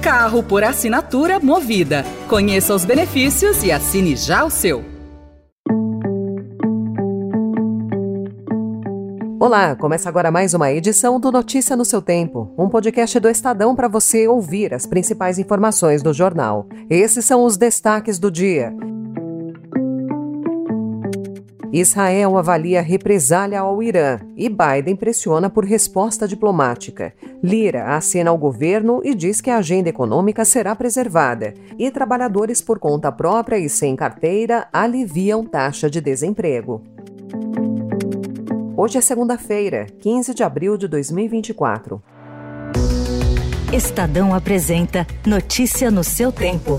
Carro por assinatura Movida. Conheça os benefícios e assine já o seu. Olá, começa agora mais uma edição do Notícia no seu Tempo, um podcast do Estadão para você ouvir as principais informações do jornal. Esses são os destaques do dia. Israel avalia represália ao Irã e Biden pressiona por resposta diplomática. Lira acena ao governo e diz que a agenda econômica será preservada. E trabalhadores por conta própria e sem carteira aliviam taxa de desemprego. Hoje é segunda-feira, 15 de abril de 2024. Estadão apresenta Notícia no seu tempo.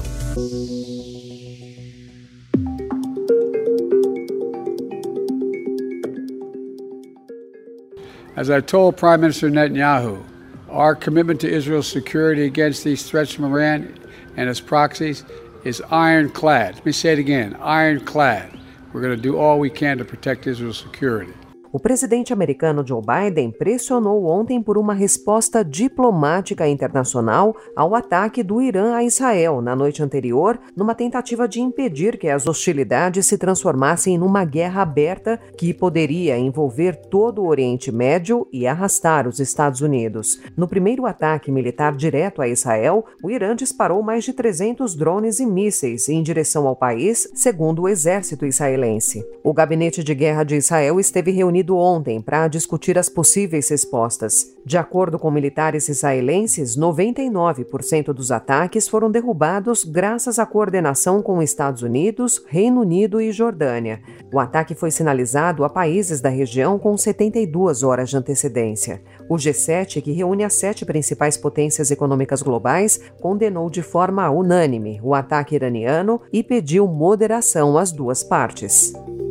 As I told Prime Minister Netanyahu, our commitment to Israel's security against these threats from Iran and its proxies is ironclad. Let me say it again, ironclad. We're going to do all we can to protect Israel's security. O presidente americano Joe Biden pressionou ontem por uma resposta diplomática internacional ao ataque do Irã a Israel na noite anterior, numa tentativa de impedir que as hostilidades se transformassem numa guerra aberta que poderia envolver todo o Oriente Médio e arrastar os Estados Unidos. No primeiro ataque militar direto a Israel, o Irã disparou mais de 300 drones e mísseis em direção ao país, segundo o exército israelense. O gabinete de guerra de Israel esteve reunido ontem para discutir as possíveis respostas. De acordo com militares israelenses, 99% dos ataques foram derrubados graças à coordenação com Estados Unidos, Reino Unido e Jordânia. O ataque foi sinalizado a países da região com 72 horas de antecedência. O G7, que reúne as 7 principais potências econômicas globais, condenou de forma unânime o ataque iraniano e pediu moderação às duas partes.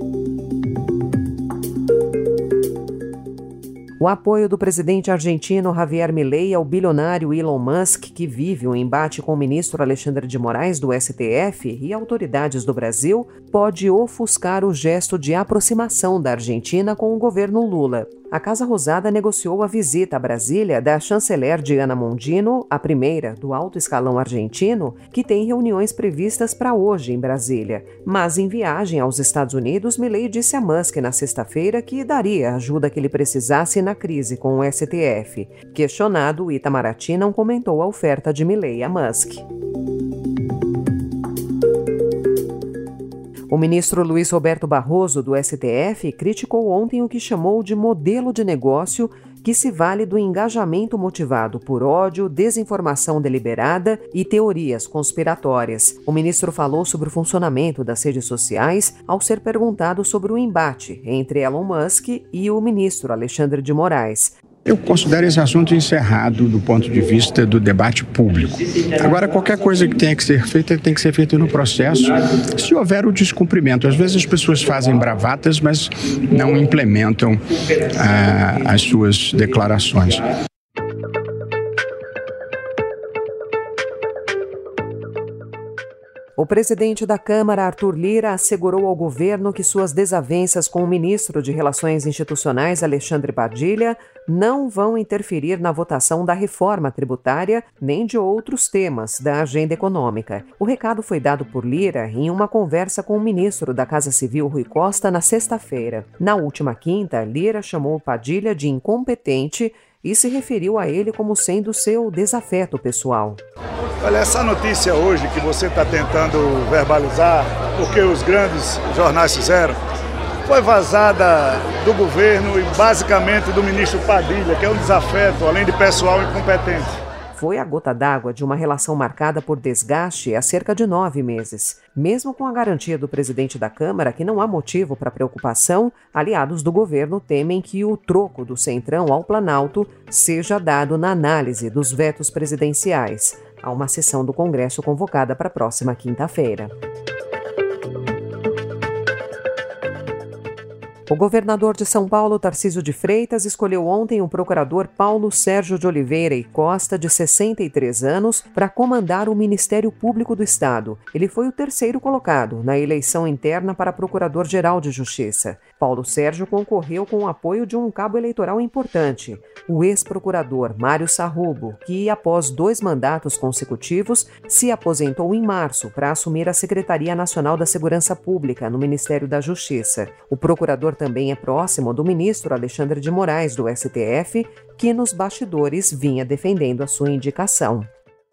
O apoio do presidente argentino Javier Milei ao bilionário Elon Musk, que vive um embate com o ministro Alexandre de Moraes do STF e autoridades do Brasil, pode ofuscar o gesto de aproximação da Argentina com o governo Lula. A Casa Rosada negociou a visita a Brasília da chanceler Diana Mondino, a primeira do alto escalão argentino, que tem reuniões previstas para hoje em Brasília. Mas em viagem aos Estados Unidos, Milei disse a Musk na sexta-feira que daria a ajuda que ele precisasse na crise com o STF. Questionado, Itamaraty não comentou a oferta de Milei a Musk. O ministro Luiz Roberto Barroso, do STF, criticou ontem o que chamou de modelo de negócio que se vale do engajamento motivado por ódio, desinformação deliberada e teorias conspiratórias. O ministro falou sobre o funcionamento das redes sociais ao ser perguntado sobre o embate entre Elon Musk e o ministro Alexandre de Moraes. Eu considero esse assunto encerrado do ponto de vista do debate público. Agora, qualquer coisa que tenha que ser feita, tem que ser feita no processo, se houver o descumprimento. Às vezes as pessoas fazem bravatas, mas não implementam as suas declarações. O presidente da Câmara, Arthur Lira, assegurou ao governo que suas desavenças com o ministro de Relações Institucionais, Alexandre Padilha, não vão interferir na votação da reforma tributária nem de outros temas da agenda econômica. O recado foi dado por Lira em uma conversa com o ministro da Casa Civil, Rui Costa, na sexta-feira. Na última quinta, Lira chamou Padilha de incompetente e se referiu a ele como sendo seu desafeto pessoal. Olha, essa notícia hoje que você está tentando verbalizar, porque os grandes jornais fizeram, foi vazada do governo e basicamente do ministro Padilha, que é um desafeto, além de pessoal incompetente. Foi a gota d'água de uma relação marcada por desgaste há cerca de 9 meses. Mesmo com a garantia do presidente da Câmara que não há motivo para preocupação, aliados do governo temem que o troco do Centrão ao Planalto seja dado na análise dos vetos presidenciais. Há uma sessão do Congresso convocada para a próxima quinta-feira. O governador de São Paulo, Tarcísio de Freitas, escolheu ontem o procurador Paulo Sérgio de Oliveira e Costa, de 63 anos, para comandar o Ministério Público do Estado. Ele foi o terceiro colocado na eleição interna para Procurador-Geral de Justiça. Paulo Sérgio concorreu com o apoio de um cabo eleitoral importante, o ex-procurador Mário Sarrubo, que, após 2 mandatos consecutivos, se aposentou em março para assumir a Secretaria Nacional da Segurança Pública no Ministério da Justiça. O procurador também é próximo do ministro Alexandre de Moraes, do STF, que nos bastidores vinha defendendo a sua indicação.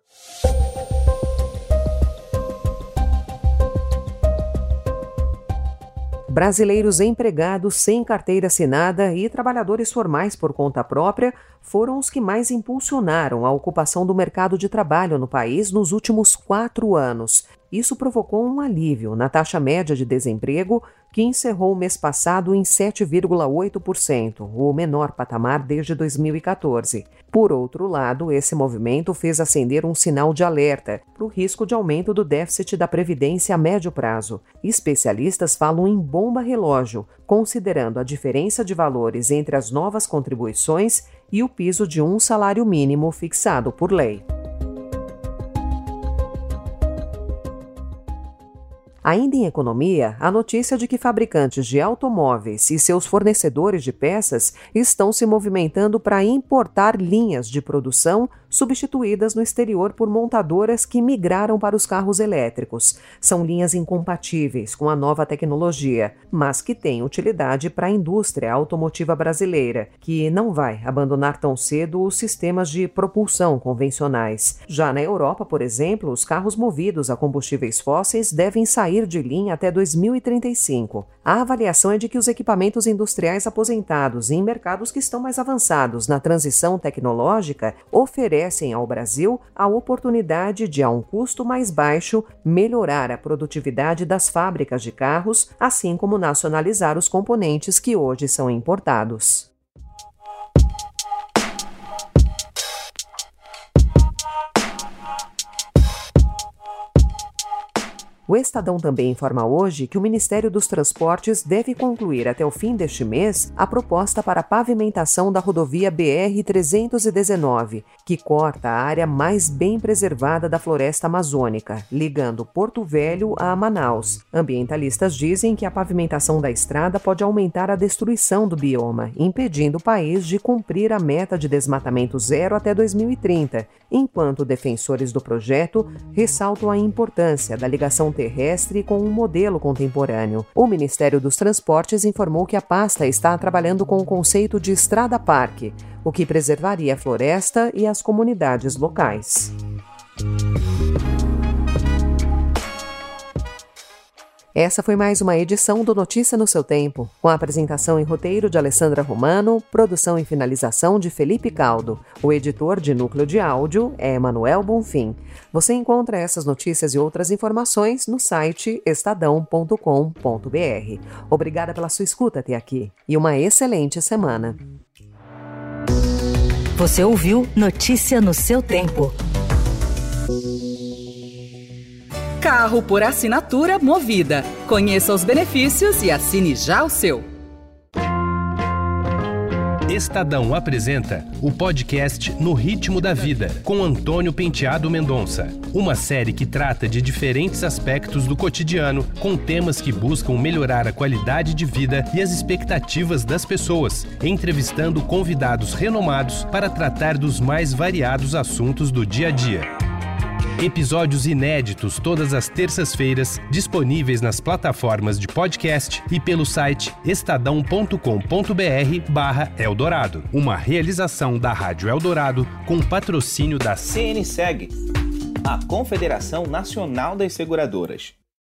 Brasileiros empregados sem carteira assinada e trabalhadores formais por conta própria foram os que mais impulsionaram a ocupação do mercado de trabalho no país nos últimos 4 anos. Isso provocou um alívio na taxa média de desemprego, que encerrou o mês passado em 7,8%, o menor patamar desde 2014. Por outro lado, esse movimento fez acender um sinal de alerta para o risco de aumento do déficit da Previdência a médio prazo. Especialistas falam em bomba relógio, considerando a diferença de valores entre as novas contribuições e o piso de um salário mínimo fixado por lei. Ainda em economia, a notícia de que fabricantes de automóveis e seus fornecedores de peças estão se movimentando para importar linhas de produção substituídas no exterior por montadoras que migraram para os carros elétricos. São linhas incompatíveis com a nova tecnologia, mas que têm utilidade para a indústria automotiva brasileira, que não vai abandonar tão cedo os sistemas de propulsão convencionais. Já na Europa, por exemplo, os carros movidos a combustíveis fósseis devem sair de linha até 2035. A avaliação é de que os equipamentos industriais aposentados em mercados que estão mais avançados na transição tecnológica oferecem ao Brasil a oportunidade de, a um custo mais baixo, melhorar a produtividade das fábricas de carros, assim como nacionalizar os componentes que hoje são importados. O Estadão também informa hoje que o Ministério dos Transportes deve concluir até o fim deste mês a proposta para a pavimentação da rodovia BR-319, que corta a área mais bem preservada da floresta amazônica, ligando Porto Velho a Manaus. Ambientalistas dizem que a pavimentação da estrada pode aumentar a destruição do bioma, impedindo o país de cumprir a meta de desmatamento zero até 2030, enquanto defensores do projeto ressaltam a importância da ligação terrestre com um modelo contemporâneo. O Ministério dos Transportes informou que a pasta está trabalhando com o conceito de estrada-parque, o que preservaria a floresta e as comunidades locais. Essa foi mais uma edição do Notícia no seu Tempo, com a apresentação e roteiro de Alessandra Romano, produção e finalização de Felipe Caldo. O editor de núcleo de áudio é Emanuel Bonfim. Você encontra essas notícias e outras informações no site estadão.com.br. Obrigada pela sua escuta até aqui e uma excelente semana. Você ouviu Notícia no seu Tempo. Carro por assinatura Movida. Conheça os benefícios e assine já o seu. Estadão apresenta o podcast No Ritmo da Vida, com Antônio Penteado Mendonça. Uma série que trata de diferentes aspectos do cotidiano, com temas que buscam melhorar a qualidade de vida e as expectativas das pessoas, entrevistando convidados renomados para tratar dos mais variados assuntos do dia a dia. Episódios inéditos todas as terças-feiras, disponíveis nas plataformas de podcast e pelo site estadão.com.br/Eldorado. Uma realização da Rádio Eldorado com patrocínio da CNSEG, a Confederação Nacional das Seguradoras.